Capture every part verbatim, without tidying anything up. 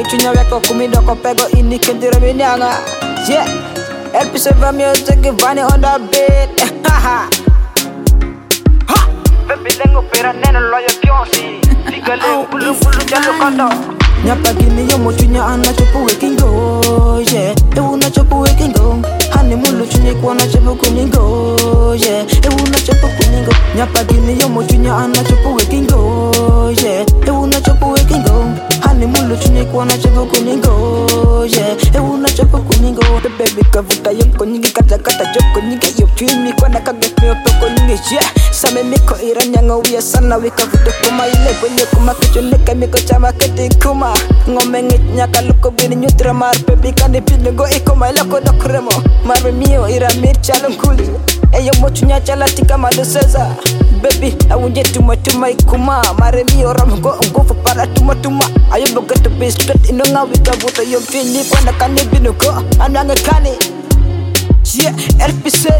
chunya weko kumido ko pego ini kendira minyanga. Yeah, episode of music vani on the beat. Ha ha. Baby lengo pera neno loyo pionsi. Ligale bulu bulu jalo kondo. Nyapa gini yo mo chunya ana chopu wekingo. Yeah, e una chopu wekingo. Hani mulu chunya kwa na chopu kuningo. Yeah, e una chopu kuningo. Nyapa gini yo mo chunya ana chopu wekingo. Yeah, e una chopu wekingo. Hani mulu chunya kwa na chopu kuningo. Yeah, e una chopu kuningo. The baby kavuta yo kuningi kata kata joko nyingi yo chimi kwa na kagete yo poko nyingi. Yeah, same miko iranyanga uya sana wika vuta kuma ile kwenye kuma kuchoneka miko chama kete kuma. Ngome ngitnya luko bini nyutra mar baby kani pini go iko maila ko dokremo marbe mio ira mir chalon kuli eyo mochunya chala tika madoseza baby awunje tuma tuma ikuma mare mio ram go go for para tuma tuma ayo boga to biscuit inonga wika buta yo fini kwanda kani bini go ananga kani yeah R P C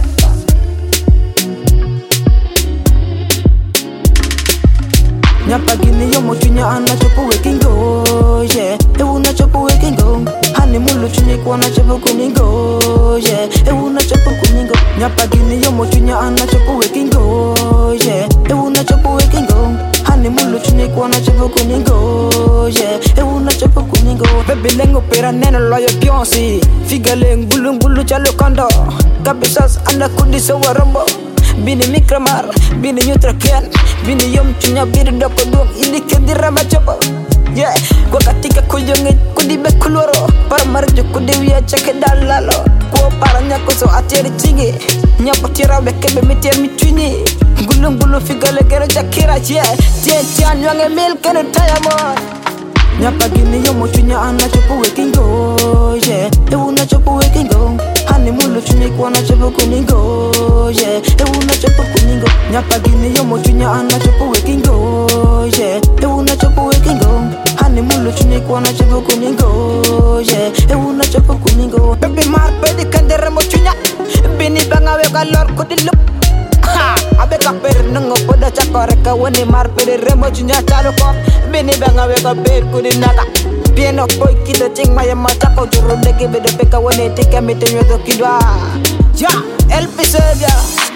Nyapa gini yo mo chunya ana chopu wekingo. Yeah, e una chopu wekingo. Hani mulu chunya kwa na chopu kuningo. Yeah, e una chopu kuningo. Nyapa gini yo mo chunya ana chopu wekingo. Yeah, e una chopu wekingo. Hani mulu chunya kwa na chopu kuningo. Yeah, e una chopu kuningo. Baby lengo pera neno loyo pionsi. Figaleng bulu bulu chalo kondo. Kabisas anda kundi sawa rombo. Bini mikramar, bini nyutraken, bini yom chunya biri doko dong ini kendira macoba. Yeah, gua katika kujungit kudi bekuloro, para marjo kudi wia ceke dalalo. Gua paranya koso ateri chingi, nyapa tira beke be mitir mitwini. Gulung gulung figale gero jakira yeah, tian tian yange mil keno tayamon. Nyapa gini yo mo chunya ana chopu wekingo. Yeah, e una chopu wekingo. Hani mulu chunya kwa na chopu kuningo. Yeah, e una chopu kuningo. Nyapa gini yo mo chunya ana chopu wekingo. Yeah, e una chopu wekingo. Hani mulu chunya kwa na chopu kuningo. Yeah, e una chopu kuningo. Baby mar pedi kandere mo chunya. Bini banga we galor kudilup. Ha, abe ka per nungo poda chakore ka woni mar pedi remo chunya chalo ko. Bini banga we ka per kudinaka. Pieno boy kita ching maya mata ko juru deke bedo peka woni tika mitenyo to kidwa. Ya, El P C ya.